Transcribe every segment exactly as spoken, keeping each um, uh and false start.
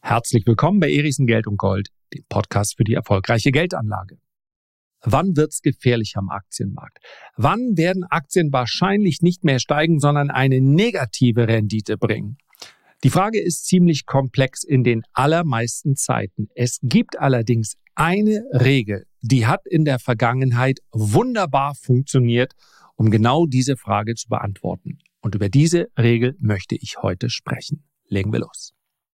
Herzlich willkommen bei Erichsen Geld und Gold, dem Podcast für die erfolgreiche Geldanlage. Wann wird's gefährlich am Aktienmarkt? Wann werden Aktien wahrscheinlich nicht mehr steigen, sondern eine negative Rendite bringen? Die Frage ist ziemlich komplex in den allermeisten Zeiten. Es gibt allerdings eine Regel, die hat in der Vergangenheit wunderbar funktioniert, um genau diese Frage zu beantworten. Und über diese Regel möchte ich heute sprechen. Legen wir los.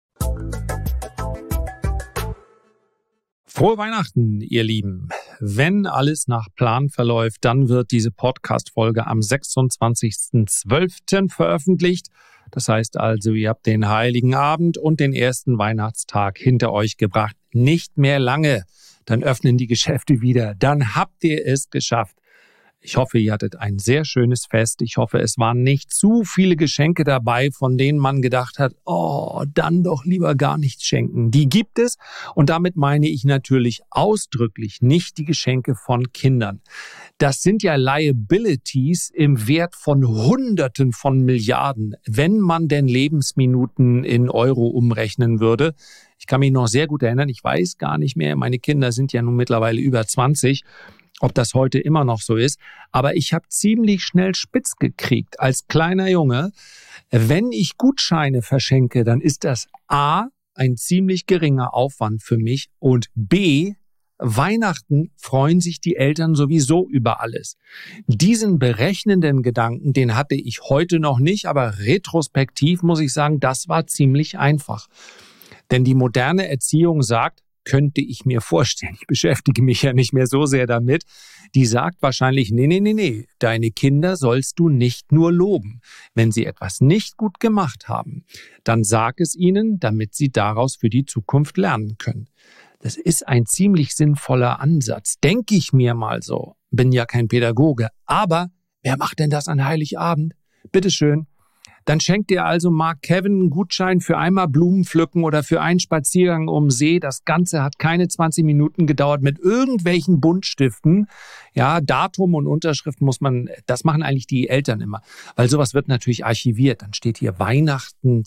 Frohe Weihnachten, ihr Lieben. Wenn alles nach Plan verläuft, dann wird diese Podcast-Folge am sechsundzwanzigsten zwölften veröffentlicht. Das heißt also, ihr habt den Heiligen Abend und den ersten Weihnachtstag hinter euch gebracht. Nicht mehr lange, dann öffnen die Geschäfte wieder. Dann habt ihr es geschafft. Ich hoffe, ihr hattet ein sehr schönes Fest. Ich hoffe, es waren nicht zu viele Geschenke dabei, von denen man gedacht hat, oh, dann doch lieber gar nichts schenken. Die gibt es und damit meine ich natürlich ausdrücklich nicht die Geschenke von Kindern. Das sind ja Liabilities im Wert von Hunderten von Milliarden, wenn man denn Lebensminuten in Euro umrechnen würde. Ich kann mich noch sehr gut erinnern, ich weiß gar nicht mehr, meine Kinder sind ja nun mittlerweile über zwanzig, ob das heute immer noch so ist. Aber ich habe ziemlich schnell spitz gekriegt als kleiner Junge. Wenn ich Gutscheine verschenke, dann ist das A, ein ziemlich geringer Aufwand für mich und B, Weihnachten freuen sich die Eltern sowieso über alles. Diesen berechnenden Gedanken, den hatte ich heute noch nicht, aber retrospektiv muss ich sagen, das war ziemlich einfach. Denn die moderne Erziehung sagt, könnte ich mir vorstellen, ich beschäftige mich ja nicht mehr so sehr damit, die sagt wahrscheinlich, nee, nee, nee, nee, deine Kinder sollst du nicht nur loben. Wenn sie etwas nicht gut gemacht haben, dann sag es ihnen, damit sie daraus für die Zukunft lernen können. Das ist ein ziemlich sinnvoller Ansatz, denke ich mir mal so. Bin ja kein Pädagoge, aber wer macht denn das an Heiligabend? Bitteschön. Dann schenkt dir also Mark Kevin einen Gutschein für einmal Blumen pflücken oder für einen Spaziergang um See. Das Ganze hat keine zwanzig Minuten gedauert mit irgendwelchen Buntstiften. Ja, Datum und Unterschrift muss man, das machen eigentlich die Eltern immer. Weil sowas wird natürlich archiviert. Dann steht hier Weihnachten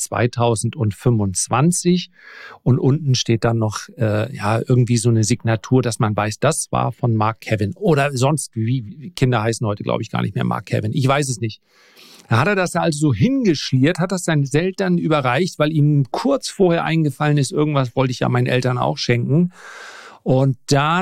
zweitausendfünfundzwanzig und unten steht dann noch äh, ja irgendwie so eine Signatur, dass man weiß, das war von Mark Kevin. Oder sonst, wie Kinder heißen heute, glaube ich, gar nicht mehr Mark Kevin. Ich weiß es nicht. Da hat er das also so hingeschliert, hat das seinen Eltern überreicht, weil ihm kurz vorher eingefallen ist, irgendwas wollte ich ja meinen Eltern auch schenken. Und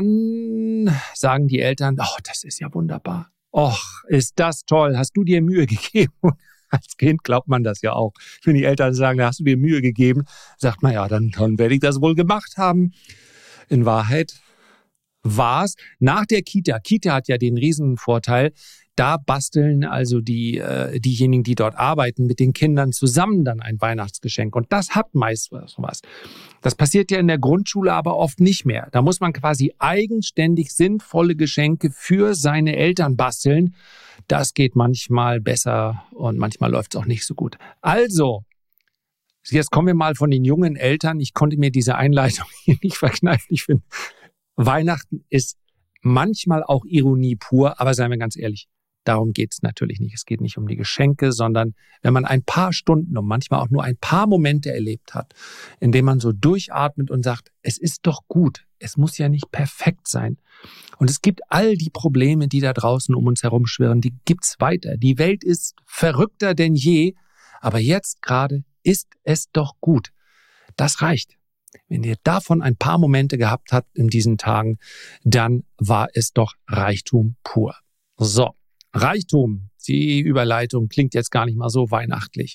dann sagen die Eltern, oh, das ist ja wunderbar. Och, ist das toll, hast du dir Mühe gegeben? Und als Kind glaubt man das ja auch. Wenn die Eltern sagen, da hast du dir Mühe gegeben, sagt man, ja, dann, dann werde ich das wohl gemacht haben. In Wahrheit war es nach der Kita. Kita hat ja den Riesenvorteil, da basteln also die äh, diejenigen, die dort arbeiten, mit den Kindern zusammen dann ein Weihnachtsgeschenk. Und das hat meist was. Das passiert ja in der Grundschule aber oft nicht mehr. Da muss man quasi eigenständig sinnvolle Geschenke für seine Eltern basteln. Das geht manchmal besser und manchmal läuft es auch nicht so gut. Also, jetzt kommen wir mal von den jungen Eltern. Ich konnte mir diese Einleitung hier nicht verkneifen. Ich finde, Weihnachten ist manchmal auch Ironie pur, aber seien wir ganz ehrlich, darum geht es natürlich nicht. Es geht nicht um die Geschenke, sondern wenn man ein paar Stunden und manchmal auch nur ein paar Momente erlebt hat, in denen man so durchatmet und sagt, es ist doch gut, es muss ja nicht perfekt sein. Und es gibt all die Probleme, die da draußen um uns herum schwirren, die gibt's weiter. Die Welt ist verrückter denn je, aber jetzt gerade ist es doch gut. Das reicht. Wenn ihr davon ein paar Momente gehabt habt in diesen Tagen, dann war es doch Reichtum pur. So, Reichtum, die Überleitung klingt jetzt gar nicht mal so weihnachtlich.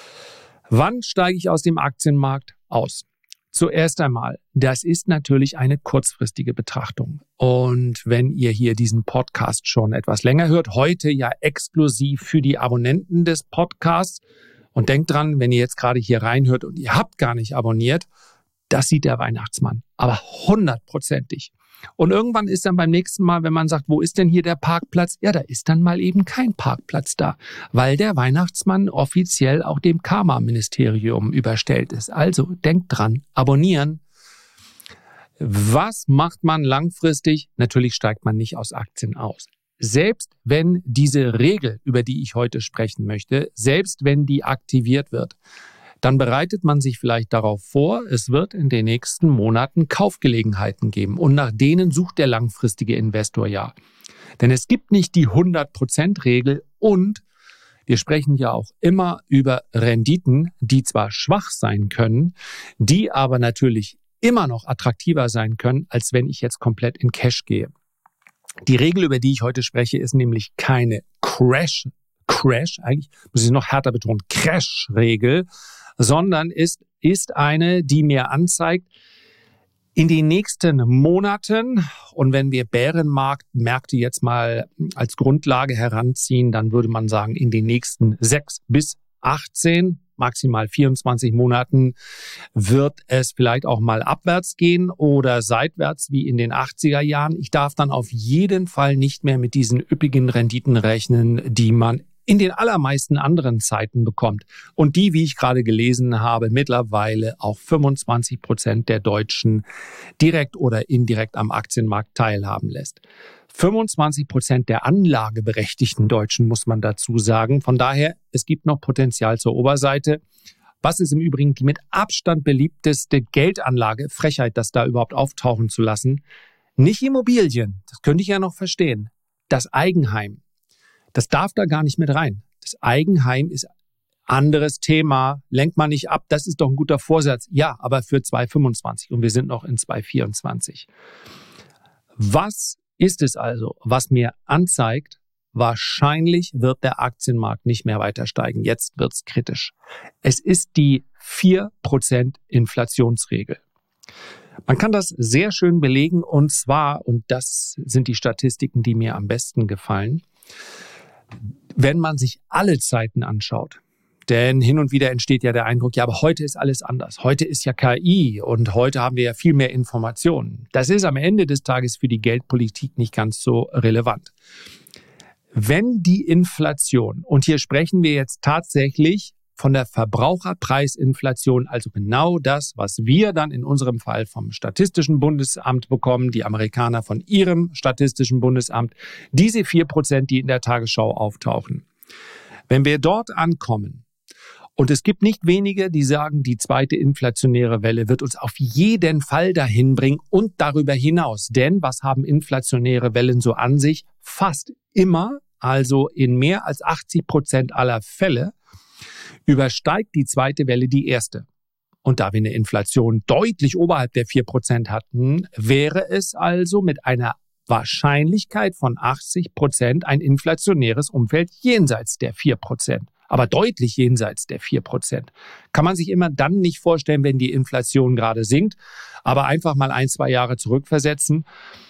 Wann steige ich aus dem Aktienmarkt aus? Zuerst einmal, das ist natürlich eine kurzfristige Betrachtung. Und wenn ihr hier diesen Podcast schon etwas länger hört, heute ja exklusiv für die Abonnenten des Podcasts. Und denkt dran, wenn ihr jetzt gerade hier reinhört und ihr habt gar nicht abonniert, das sieht der Weihnachtsmann, aber hundertprozentig. Und irgendwann ist dann beim nächsten Mal, wenn man sagt, wo ist denn hier der Parkplatz? Ja, da ist dann mal eben kein Parkplatz da, weil der Weihnachtsmann offiziell auch dem Karma-Ministerium überstellt ist. Also denkt dran, abonnieren. Was macht man langfristig? Natürlich steigt man nicht aus Aktien aus. Selbst wenn diese Regel, über die ich heute sprechen möchte, selbst wenn die aktiviert wird, dann bereitet man sich vielleicht darauf vor, es wird in den nächsten Monaten Kaufgelegenheiten geben. Und nach denen sucht der langfristige Investor ja. Denn es gibt nicht die hundert Prozent Regel und wir sprechen ja auch immer über Renditen, die zwar schwach sein können, die aber natürlich immer noch attraktiver sein können, als wenn ich jetzt komplett in Cash gehe. Die Regel, über die ich heute spreche, ist nämlich keine Crash, Crash, eigentlich muss ich es noch härter betonen, Crash-Regel, sondern ist, ist eine, die mir anzeigt, in den nächsten Monaten, und wenn wir Bärenmarktmärkte jetzt mal als Grundlage heranziehen, dann würde man sagen, in den nächsten sechs bis achtzehn, maximal vierundzwanzig Monaten wird es vielleicht auch mal abwärts gehen oder seitwärts wie in den achtziger Jahren. Ich darf dann auf jeden Fall nicht mehr mit diesen üppigen Renditen rechnen, die man in den allermeisten anderen Zeiten bekommt. Und die, wie ich gerade gelesen habe, mittlerweile auch fünfundzwanzig Prozent der Deutschen direkt oder indirekt am Aktienmarkt teilhaben lässt. fünfundzwanzig Prozent der anlageberechtigten Deutschen, muss man dazu sagen. Von daher, es gibt noch Potenzial zur Oberseite. Was ist im Übrigen die mit Abstand beliebteste Geldanlage? Frechheit, das da überhaupt auftauchen zu lassen. Nicht Immobilien, das könnte ich ja noch verstehen. Das Eigenheim. Das darf da gar nicht mit rein. Das Eigenheim ist anderes Thema. Lenkt man nicht ab, das ist doch ein guter Vorsatz. Ja, aber für zwanzig fünfundzwanzig und wir sind noch in zwanzig vierundzwanzig. Was ist es also, was mir anzeigt, wahrscheinlich wird der Aktienmarkt nicht mehr weiter steigen. Jetzt wird's kritisch. Es ist die vier Prozent Inflationsregel. Man kann das sehr schön belegen und zwar, und das sind die Statistiken, die mir am besten gefallen, wenn man sich alle Zeiten anschaut. Denn hin und wieder entsteht ja der Eindruck, ja, aber heute ist alles anders. Heute ist ja K I und heute haben wir ja viel mehr Informationen. Das ist am Ende des Tages für die Geldpolitik nicht ganz so relevant. Wenn die Inflation, und hier sprechen wir jetzt tatsächlich von der Verbraucherpreisinflation, also genau das, was wir dann in unserem Fall vom Statistischen Bundesamt bekommen, die Amerikaner von ihrem Statistischen Bundesamt, diese vier Prozent, die in der Tagesschau auftauchen. Wenn wir dort ankommen, und es gibt nicht wenige, die sagen, die zweite inflationäre Welle wird uns auf jeden Fall dahin bringen und darüber hinaus. Denn was haben inflationäre Wellen so an sich? Fast immer, also in mehr als achtzig Prozent aller Fälle, übersteigt die zweite Welle die erste. Und da wir eine Inflation deutlich oberhalb der vier Prozent hatten, wäre es also mit einer Wahrscheinlichkeit von achtzig Prozent ein inflationäres Umfeld jenseits der vier Prozent. Aber deutlich jenseits der vier Prozent. Kann man sich immer dann nicht vorstellen, wenn die Inflation gerade sinkt, aber einfach mal ein, zwei Jahre zurückversetzen.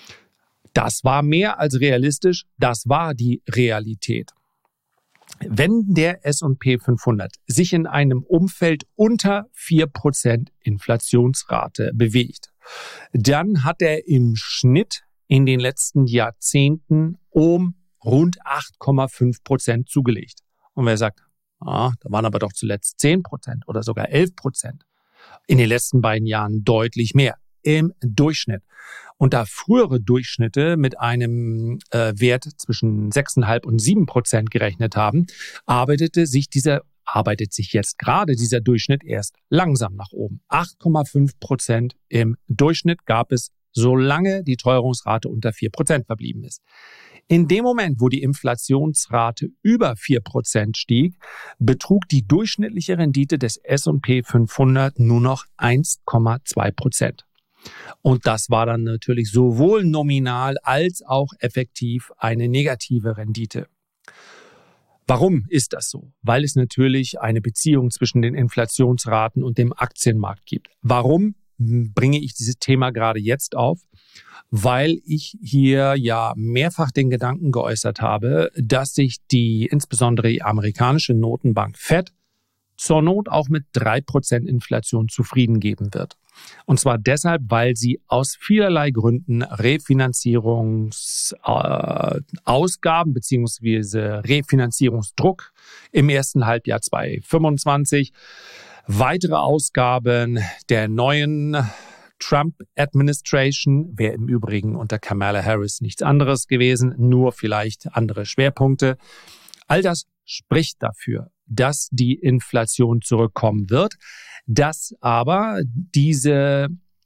Das war mehr als realistisch, das war die Realität. Wenn der S und P fünfhundert sich in einem Umfeld unter vier Prozent Inflationsrate bewegt, dann hat er im Schnitt in den letzten Jahrzehnten um rund acht Komma fünf Prozent zugelegt. Und wer sagt, ah, da waren aber doch zuletzt zehn Prozent oder sogar elf Prozent. In den letzten beiden Jahren deutlich mehr im Durchschnitt. Und da frühere Durchschnitte mit einem äh, Wert zwischen sechs Komma fünf und sieben Prozent gerechnet haben, arbeitete sich dieser, arbeitet sich jetzt gerade dieser Durchschnitt erst langsam nach oben. acht Komma fünf Prozent im Durchschnitt gab es, solange die Teuerungsrate unter vier Prozent verblieben ist. In dem Moment, wo die Inflationsrate über vier Prozent stieg, betrug die durchschnittliche Rendite des S und P fünfhundert nur noch eins Komma zwei Prozent. Und das war dann natürlich sowohl nominal als auch effektiv eine negative Rendite. Warum ist das so? Weil es natürlich eine Beziehung zwischen den Inflationsraten und dem Aktienmarkt gibt. Warum bringe ich dieses Thema gerade jetzt auf? Weil ich hier ja mehrfach den Gedanken geäußert habe, dass sich die insbesondere die amerikanische Notenbank Fed zur Not auch mit drei Prozent Inflation zufrieden geben wird. Und zwar deshalb, weil sie aus vielerlei Gründen Refinanzierungsausgaben äh, bzw. Refinanzierungsdruck im ersten Halbjahr zwanzig fünfundzwanzig, weitere Ausgaben der neuen Trump-Administration, wäre im Übrigen unter Kamala Harris nichts anderes gewesen, nur vielleicht andere Schwerpunkte. All das spricht dafür, dass die Inflation zurückkommen wird, dass aber diese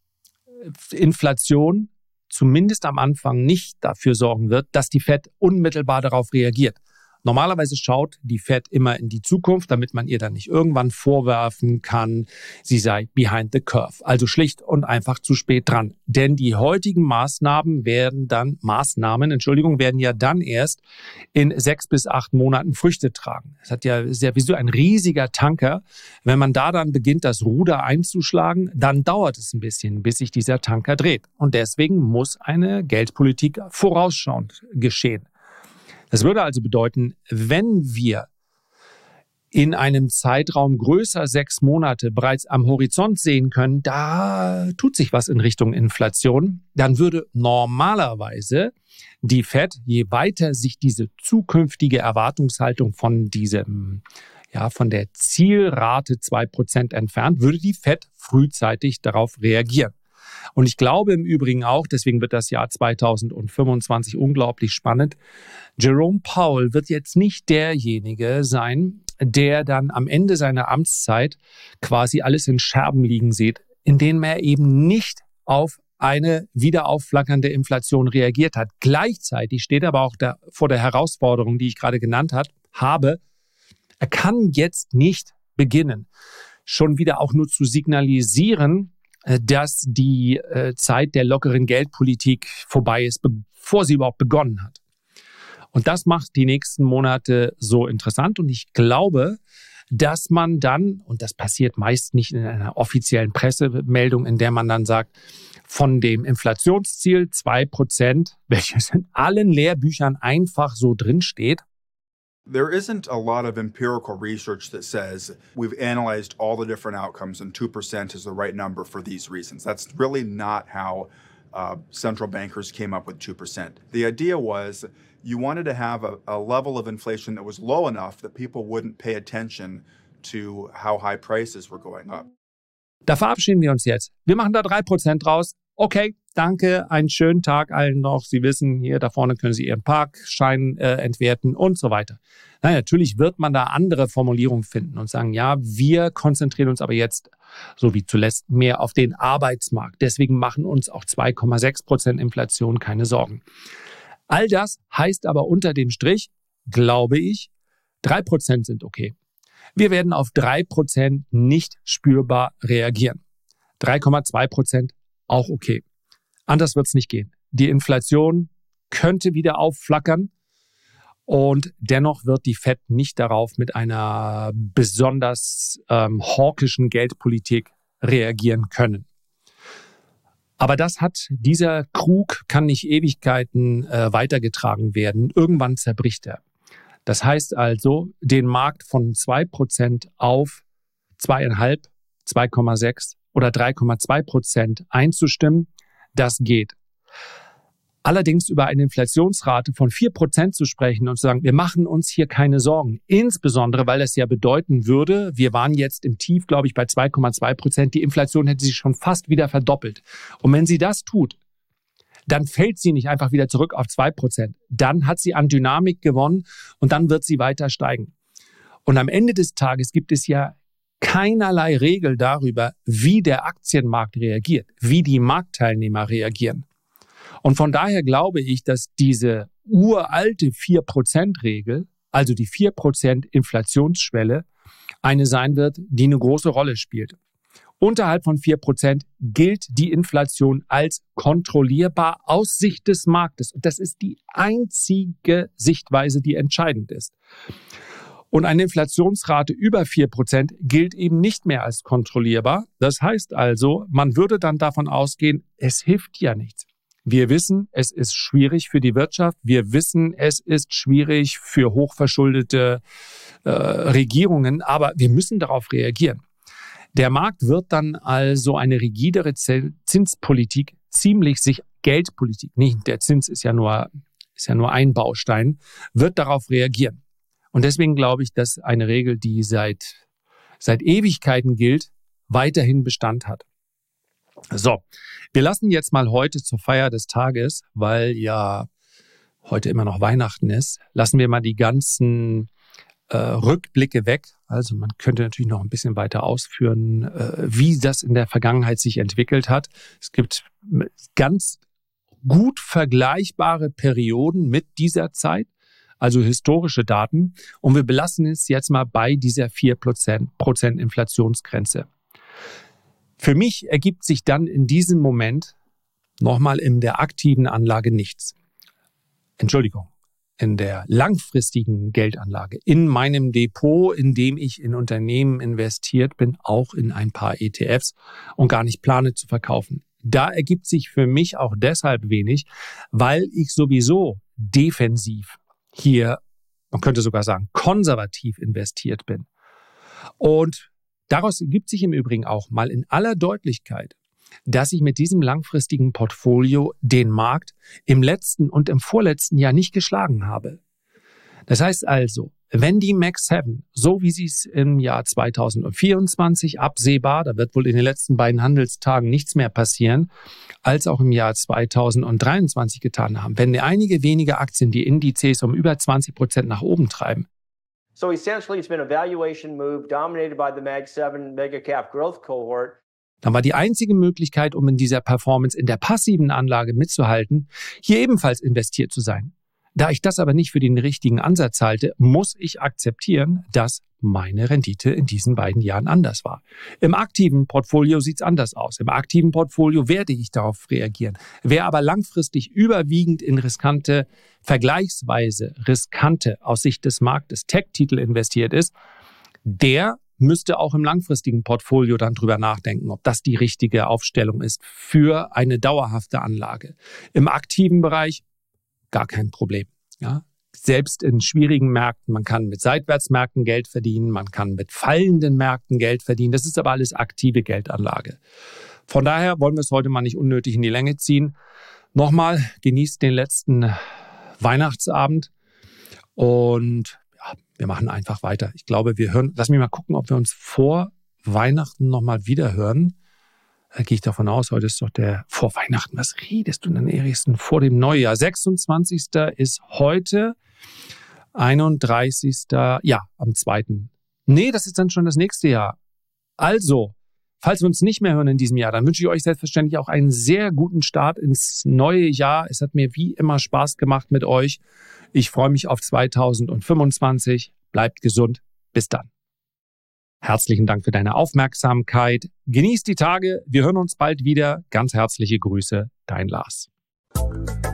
Inflation zumindest am Anfang nicht dafür sorgen wird, dass die Fed unmittelbar darauf reagiert. Normalerweise schaut die Fed immer in die Zukunft, damit man ihr dann nicht irgendwann vorwerfen kann, sie sei behind the curve. Also schlicht und einfach zu spät dran. Denn die heutigen Maßnahmen werden dann, Maßnahmen, Entschuldigung, werden ja dann erst in sechs bis acht Monaten Früchte tragen. Es hat ja sehr wie so ein riesiger Tanker. Wenn man da dann beginnt, das Ruder einzuschlagen, dann dauert es ein bisschen, bis sich dieser Tanker dreht. Und deswegen muss eine Geldpolitik vorausschauend geschehen. Das würde also bedeuten, wenn wir in einem Zeitraum größer sechs Monate bereits am Horizont sehen können, da tut sich was in Richtung Inflation, dann würde normalerweise die Fed, je weiter sich diese zukünftige Erwartungshaltung von diesem, ja, von der Zielrate zwei Prozent entfernt, würde die Fed frühzeitig darauf reagieren. Und ich glaube im Übrigen auch, deswegen wird das Jahr zweitausendfünfundzwanzig unglaublich spannend, Jerome Powell wird jetzt nicht derjenige sein, der dann am Ende seiner Amtszeit quasi alles in Scherben liegen sieht, indem er eben nicht auf eine wieder aufflackernde Inflation reagiert hat. Gleichzeitig steht er aber auch da vor der Herausforderung, die ich gerade genannt hat, habe, er kann jetzt nicht beginnen, schon wieder auch nur zu signalisieren, dass die äh, Zeit der lockeren Geldpolitik vorbei ist, bevor sie überhaupt begonnen hat. Und das macht die nächsten Monate so interessant. Und ich glaube, dass man dann, und das passiert meist nicht in einer offiziellen Pressemeldung, in der man dann sagt, von dem Inflationsziel zwei Prozent, welches in allen Lehrbüchern einfach so drinsteht, There isn't a lot of empirical research that says we've analyzed all the different outcomes and two percent is the right number for these reasons. That's really not how uh, central bankers came up with two percent. The idea was you wanted to have a, a level of inflation that was low enough that people wouldn't pay attention to how high prices were going up. Da verabschieden wir uns jetzt. Wir machen da drei Prozent draus. Okay, danke, einen schönen Tag allen noch. Sie wissen, hier da vorne können Sie Ihren Parkschein äh, entwerten und so weiter. Na, natürlich wird man da andere Formulierungen finden und sagen, ja, wir konzentrieren uns aber jetzt, so wie zuletzt, mehr auf den Arbeitsmarkt. Deswegen machen uns auch zwei Komma sechs Prozent Inflation keine Sorgen. All das heißt aber unter dem Strich, glaube ich, drei Prozent sind okay. Wir werden auf drei Prozent nicht spürbar reagieren. drei Komma zwei Prozent auch okay. Anders wird es nicht gehen. Die Inflation könnte wieder aufflackern und dennoch wird die Fed nicht darauf mit einer besonders ähm, hawkischen Geldpolitik reagieren können. Aber das hat, dieser Krug kann nicht Ewigkeiten äh, weitergetragen werden. Irgendwann zerbricht er. Das heißt also, den Markt von zwei Prozent auf zwei Komma fünf, zwei Komma sechs oder drei Komma zwei Prozent einzustimmen, das geht. Allerdings über eine Inflationsrate von vier Prozent zu sprechen und zu sagen, wir machen uns hier keine Sorgen, insbesondere weil das ja bedeuten würde, wir waren jetzt im Tief, glaube ich, bei zwei Komma zwei Prozent, die Inflation hätte sich schon fast wieder verdoppelt. Und wenn sie das tut, dann fällt sie nicht einfach wieder zurück auf zwei Prozent. Dann hat sie an Dynamik gewonnen und dann wird sie weiter steigen. Und am Ende des Tages gibt es ja keinerlei Regel darüber, wie der Aktienmarkt reagiert, wie die Marktteilnehmer reagieren. Und von daher glaube ich, dass diese uralte vier Prozent Regel, also die vier Prozent Inflationsschwelle, eine sein wird, die eine große Rolle spielt. Unterhalb von vier Prozent gilt die Inflation als kontrollierbar aus Sicht des Marktes. Und das ist die einzige Sichtweise, die entscheidend ist. Und eine Inflationsrate über vier Prozent gilt eben nicht mehr als kontrollierbar. Das heißt also, man würde dann davon ausgehen, es hilft ja nichts. Wir wissen, es ist schwierig für die Wirtschaft. Wir wissen, es ist schwierig für hochverschuldete äh, Regierungen. Aber wir müssen darauf reagieren. Der Markt wird dann also eine rigidere Zinspolitik ziemlich sich, Geldpolitik, nicht der Zins ist ja nur, ist ja nur ein Baustein, wird darauf reagieren. Und deswegen glaube ich, dass eine Regel, die seit, seit Ewigkeiten gilt, weiterhin Bestand hat. So, wir lassen jetzt mal heute zur Feier des Tages, weil ja heute immer noch Weihnachten ist, lassen wir mal die ganzen äh, Rückblicke weg. Also man könnte natürlich noch ein bisschen weiter ausführen, äh, wie das in der Vergangenheit sich entwickelt hat. Es gibt ganz gut vergleichbare Perioden mit dieser Zeit, also historische Daten. Und wir belassen es jetzt mal bei dieser vier Prozent Inflationsgrenze. Für mich ergibt sich dann in diesem Moment nochmal in der aktiven Anlage nichts. Entschuldigung, in der langfristigen Geldanlage, in meinem Depot, in dem ich in Unternehmen investiert bin, auch in ein paar E T Fs und gar nicht plane zu verkaufen. Da ergibt sich für mich auch deshalb wenig, weil ich sowieso defensiv hier, man könnte sogar sagen, konservativ investiert bin. Und daraus ergibt sich im Übrigen auch mal in aller Deutlichkeit, dass ich mit diesem langfristigen Portfolio den Markt im letzten und im vorletzten Jahr nicht geschlagen habe. Das heißt also, wenn die Mag sieben, so wie sie es im Jahr zweitausendvierundzwanzig absehbar, da wird wohl in den letzten beiden Handelstagen nichts mehr passieren, als auch im Jahr zweitausenddreiundzwanzig getan haben, wenn einige wenige Aktien die Indizes um über zwanzig Prozent nach oben treiben. So essentially it's been a valuation move dominated by the Mag sieben Mega Cap Growth Cohort. Dann war die einzige Möglichkeit, um in dieser Performance in der passiven Anlage mitzuhalten, hier ebenfalls investiert zu sein. Da ich das aber nicht für den richtigen Ansatz halte, muss ich akzeptieren, dass meine Rendite in diesen beiden Jahren anders war. Im aktiven Portfolio sieht es anders aus. Im aktiven Portfolio werde ich darauf reagieren. Wer aber langfristig überwiegend in riskante, vergleichsweise riskante, aus Sicht des Marktes Tech-Titel investiert ist, der müsste auch im langfristigen Portfolio dann drüber nachdenken, ob das die richtige Aufstellung ist für eine dauerhafte Anlage. Im aktiven Bereich gar kein Problem. Ja? Selbst in schwierigen Märkten, man kann mit Seitwärtsmärkten Geld verdienen, man kann mit fallenden Märkten Geld verdienen. Das ist aber alles aktive Geldanlage. Von daher wollen wir es heute mal nicht unnötig in die Länge ziehen. Nochmal, genießt den letzten Weihnachtsabend und ja, wir machen einfach weiter. Ich glaube, wir hören, lass mich mal gucken, ob wir uns vor Weihnachten nochmal wieder hören. Da gehe ich davon aus, heute ist doch der vor Weihnachten. Was redest du denn, Erichsen? Vor dem Neujahr. sechsundzwanzigster ist heute, einunddreißigster Ja, am zweiten Nee, das ist dann schon das nächste Jahr. Also, falls wir uns nicht mehr hören in diesem Jahr, dann wünsche ich euch selbstverständlich auch einen sehr guten Start ins neue Jahr. Es hat mir wie immer Spaß gemacht mit euch. Ich freue mich auf zweitausendfünfundzwanzig. Bleibt gesund. Bis dann. Herzlichen Dank für deine Aufmerksamkeit. Genießt die Tage. Wir hören uns bald wieder. Ganz herzliche Grüße, dein Lars.